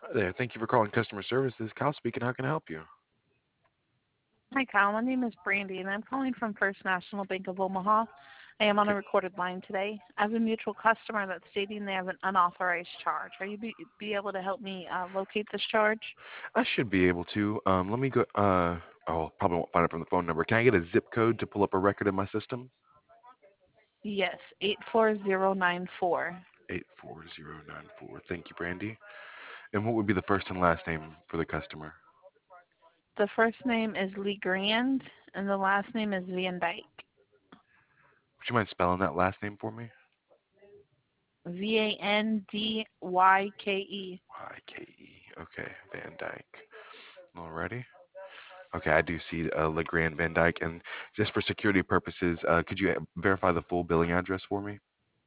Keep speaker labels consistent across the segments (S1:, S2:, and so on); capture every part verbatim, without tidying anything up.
S1: There. Thank you for calling customer service. This is Kyle speaking. How can I help you?
S2: Hi, Kyle. My name is Brandy, and I'm calling from First National Bank of Omaha. I am on a
S1: Okay.
S2: recorded line today. I have a mutual customer that's stating they have an unauthorized charge. Are you be, be able to help me uh, locate this charge?
S1: I should be able to. Um, let me go. Uh, oh, probably won't find it from the phone number. Can I get a zip code to pull up a record in my system?
S2: Yes, eight four zero nine four.
S1: Eight four zero nine four. Thank you, Brandy. And what would be the first and last name for the customer?
S2: The first name is Lee Grand, and the last name is Van Dyke.
S1: Would you mind spelling that last name for me?
S2: V A N D Y K E.
S1: Y K E. Okay, Van Dyke. Alrighty. Okay, I do see uh, LeGrand Van Dyke. And just for security purposes, uh, could you verify the full billing address for me?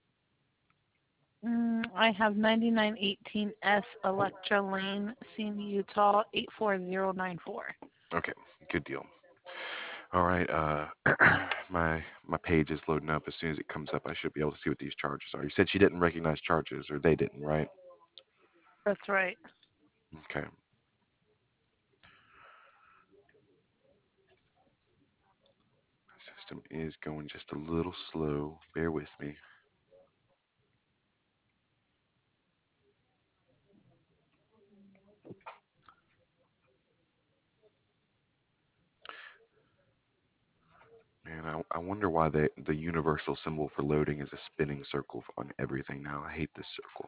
S2: Mm, I have ninety-nine eighteen S Electra Lane, Sandy, Utah, eight four zero nine four.
S1: Okay, good deal. All right. Uh, my my page is loading up. As soon as it comes up, I should be able to see what these charges are. You said she didn't recognize charges, or they didn't, right?
S2: That's right.
S1: Okay. System is going just a little slow. Bear with me. Man, I, I wonder why the the universal symbol for loading is a spinning circle on everything now. I hate this circle.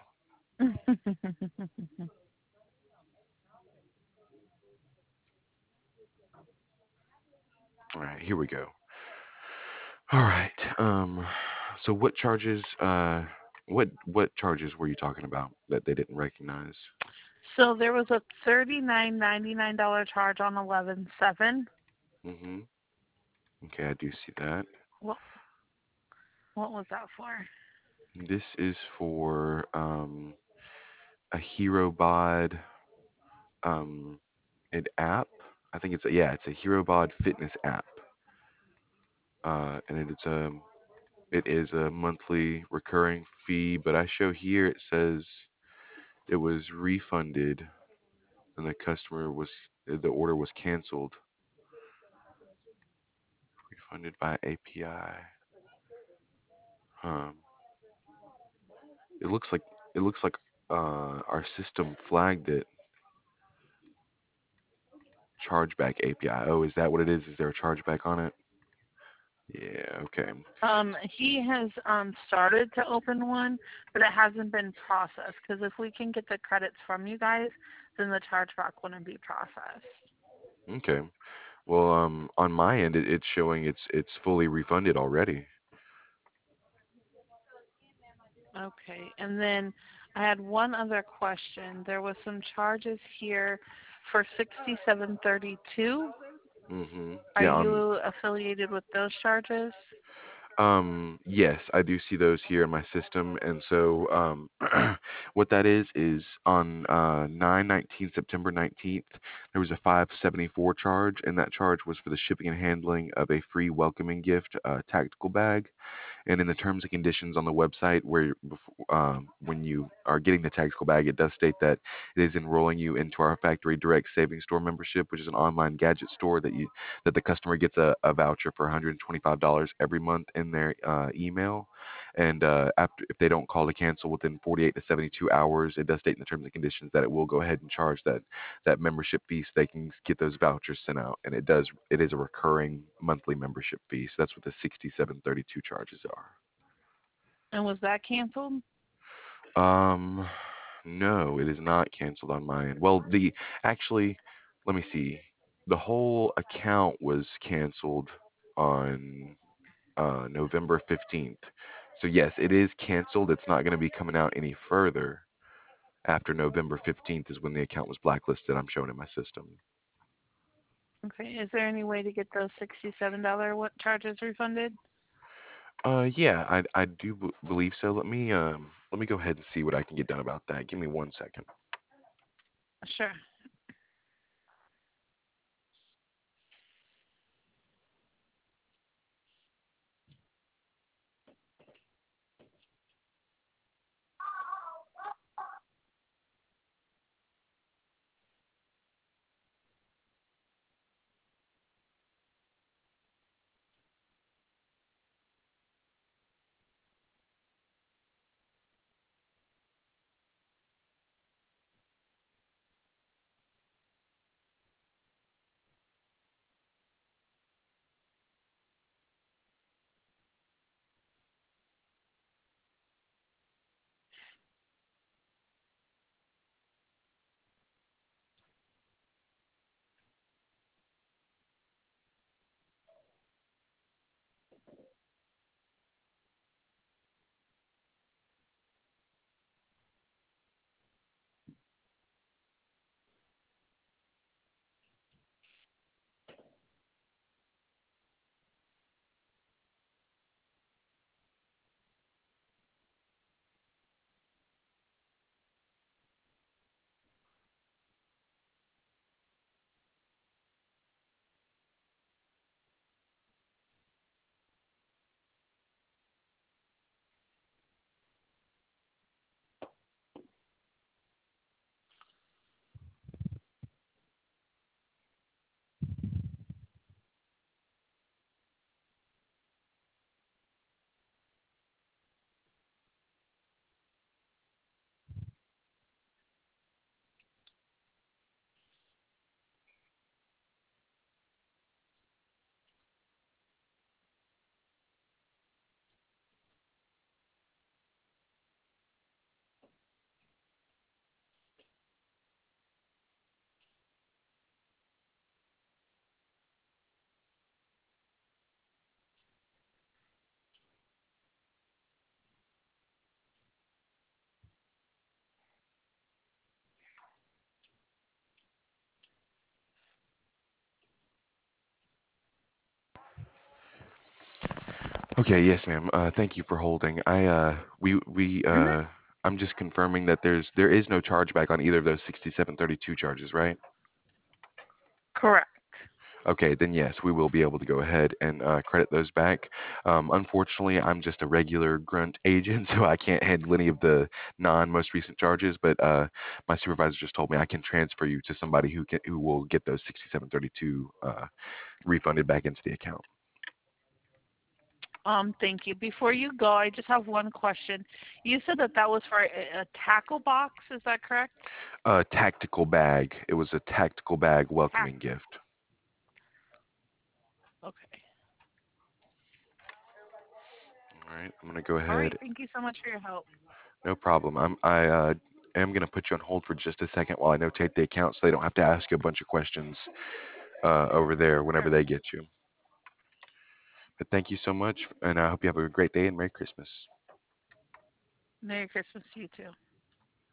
S1: All right, here we go. All right. Um, so what charges? Uh, what what charges were you talking about that they didn't recognize?
S2: So there was a thirty-nine ninety-nine dollar charge on eleven seven.
S1: Mm-hmm. Okay, I do see that.
S2: What what was that for?
S1: This is for um, a HeroBod um, an app. I think it's a, yeah, it's a HeroBod fitness app, uh, and it's a it is a monthly recurring fee. But I show here it says it was refunded, and the customer was the order was canceled. Refunded by A P I. Um, it looks like it looks like uh, our system flagged it chargeback A P I. Oh, is that what it is? Is there a chargeback on it? Yeah, okay.
S2: Um, he has um started to open one, but it hasn't been processed. Because if we can get the credits from you guys, then the chargeback wouldn't be processed.
S1: Okay. Well, um, on my end, it, it's showing it's it's fully refunded already.
S2: Okay, and then I had one other question. There was some charges here for sixty-seven thirty-two.
S1: Mhm.
S2: Are
S1: Yeah. On
S2: you affiliated with those charges?
S1: Um, yes, I do see those here in my system, and so um, what that is is on uh, nine nineteen September nineteenth, there was a five seventy-four charge, and that charge was for the shipping and handling of a free welcoming gift, uh, tactical bag. And in the terms and conditions on the website, where bef- um, when you are getting the tactical bag, it does state that it is enrolling you into our Factory Direct Savings Store membership, which is an online gadget store that you that the customer gets a, a voucher for one hundred twenty-five dollars every month in their uh, email. And uh, after, if they don't call to cancel within forty-eight to seventy-two hours, it does state in the terms and conditions that it will go ahead and charge that that membership fee so they can get those vouchers sent out. And it does it is a recurring monthly membership fee. So that's what the sixty-seven thirty-two charges
S2: And was that canceled?
S1: are. Um, no, it is not canceled on my end. Well, the actually, let me see. The whole account was canceled on uh, November fifteenth. So yes, it is canceled. It's not going to be coming out any further after November fifteenth is when the account was blacklisted. I'm showing in my system.
S2: Okay. Is there any way to get those sixty-seven dollars what charges refunded?
S1: Uh, yeah, I I do b- believe so. Let me um let me go ahead and see what I can get done about that. Give me one second.
S2: Sure.
S1: Okay, yes, ma'am. Uh, thank you for holding. I uh, we we
S2: Mm-hmm.
S1: uh, I'm just confirming that there's there is no chargeback on either of those sixty-seven thirty-two charges, right?
S2: Correct.
S1: Okay, then yes, we will be able to go ahead and uh, credit those back. Um, unfortunately, I'm just a regular grunt agent, so I can't handle any of the non most recent charges. But uh, my supervisor just told me I can transfer you to somebody who can who will get those sixty-seven thirty-two uh, refunded back into the account.
S2: Um, thank you. Before you go, I just have one question. You said that that was for a, a tackle box. Is that correct?
S1: A tactical bag. It was a tactical bag
S2: Tack.
S1: welcoming gift.
S2: Okay.
S1: All right, I'm gonna go
S2: All right.
S1: ahead.
S2: Thank you so much for your help.
S1: No problem. I'm I uh, am gonna put you on hold for just a second while I notate the account so they don't have to ask you a bunch of questions uh, over there whenever
S2: Sure.
S1: they get you. But thank you so much, and I hope you have a great day and Merry Christmas.
S2: Merry Christmas to you too.